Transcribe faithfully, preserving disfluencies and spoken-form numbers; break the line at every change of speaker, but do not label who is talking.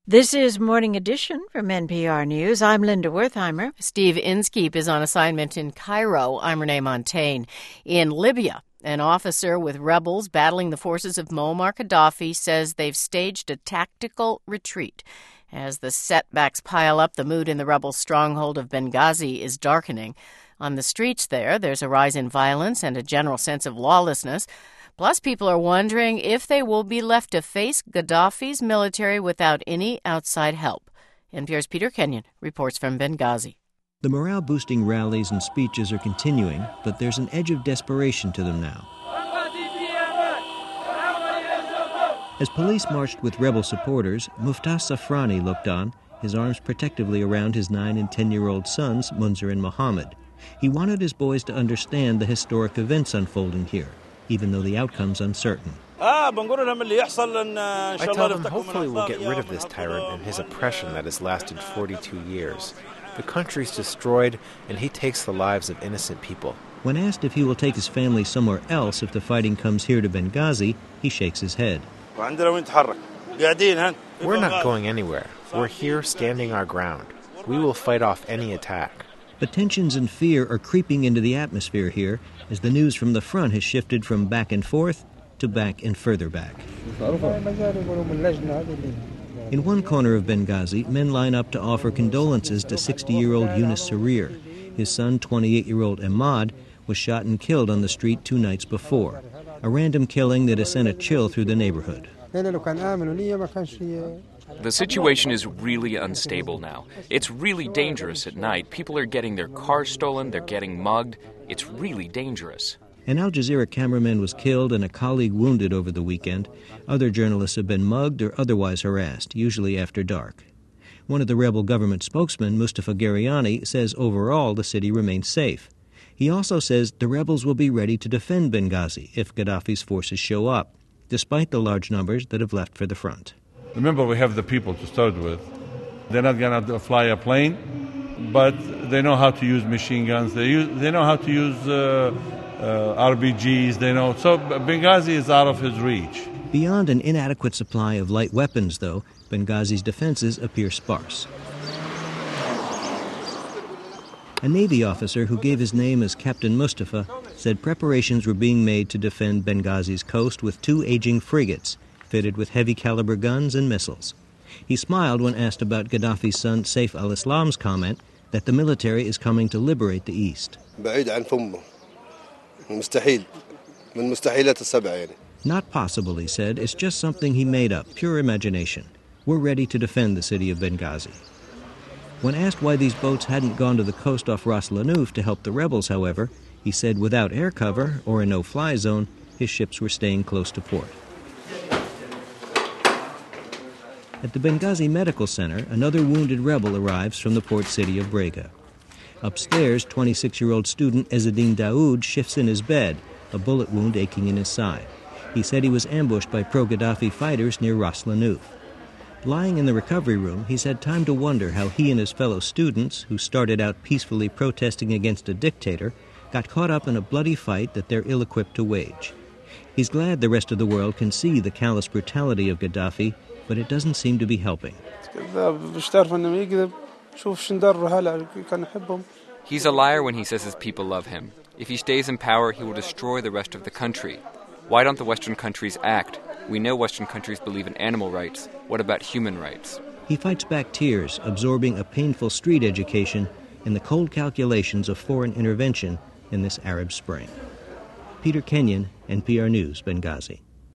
This is Morning Edition from N P R News. I'm Linda Wertheimer.
Steve Inskeep is on assignment in Cairo. I'm Renee Montagne. In Libya, an officer with rebels battling the forces of Muammar Gaddafi says they've staged a tactical retreat. As the setbacks pile up, the mood in the rebel stronghold of Benghazi is darkening. On the streets there, there's a rise in violence and a general sense of lawlessness. Plus, people are wondering if they will be left to face Gaddafi's military without any outside help. N P R's Peter Kenyon reports from Benghazi.
The morale-boosting rallies and speeches are continuing, but there's an edge of desperation to them now. As police marched with rebel supporters, Muftah Safrani looked on, his arms protectively around his nine- and ten-year-old sons, Munzer and Mohammed. He wanted his boys to understand the historic events unfolding here, even though the outcome's uncertain.
I tell them hopefully we'll get rid of this tyrant and his oppression that has lasted forty-two years. The country's destroyed, and he takes the lives of innocent people.
When asked if he will take his family somewhere else if the fighting comes here to Benghazi, he shakes his head.
We're not going anywhere. We're here standing our ground. We will fight off any attack.
But tensions and fear are creeping into the atmosphere here as the news from the front has shifted from back and forth to back and further back. In one corner of Benghazi, men line up to offer condolences to sixty-year-old Yunus Sarir. His son, twenty-eight-year-old Ahmad, was shot and killed on the street two nights before, a random killing that has sent a chill through the neighborhood.
The situation is really unstable now. It's really dangerous at night. People are getting their cars stolen, they're getting mugged. It's really dangerous.
An Al Jazeera cameraman was killed and a colleague wounded over the weekend. Other journalists have been mugged or otherwise harassed, usually after dark. One of the rebel government spokesmen, Mustafa Gariani, says overall the city remains safe. He also says the rebels will be ready to defend Benghazi if Gaddafi's forces show up, despite the large numbers that have left for the front.
Remember, we have the people to start with. They're not going to fly a plane, but they know how to use machine guns. They use, they know how to use uh, uh, R B Gs. They know. So Benghazi is out of his reach.
Beyond an inadequate supply of light weapons, though, Benghazi's defenses appear sparse. A Navy officer who gave his name as Captain Mustafa said preparations were being made to defend Benghazi's coast with two aging frigates fitted with heavy-caliber guns and missiles. He smiled when asked about Gaddafi's son Saif al-Islam's comment that the military is coming to liberate the East. Not possible, he said. It's just something he made up, pure imagination. We're ready to defend the city of Benghazi. When asked why these boats hadn't gone to the coast off Ras Lanuf to help the rebels, however, he said without air cover or a no-fly zone, his ships were staying close to port. At the Benghazi Medical Center, another wounded rebel arrives from the port city of Brega. Upstairs, twenty-six-year-old student Ezzedine Daoud shifts in his bed, a bullet wound aching in his side. He said he was ambushed by pro-Gaddafi fighters near Ras Lanuf. Lying in the recovery room, he's had time to wonder how he and his fellow students, who started out peacefully protesting against a dictator, got caught up in a bloody fight that they're ill-equipped to wage. He's glad the rest of the world can see the callous brutality of Gaddafi, but it doesn't seem to be helping.
He's a liar when he says his people love him. If he stays in power, he will destroy the rest of the country. Why don't the Western countries act? We know Western countries believe in animal rights. What about human rights?
He fights back tears, absorbing a painful street education in the cold calculations of foreign intervention in this Arab Spring. Peter Kenyon, N P R News, Benghazi.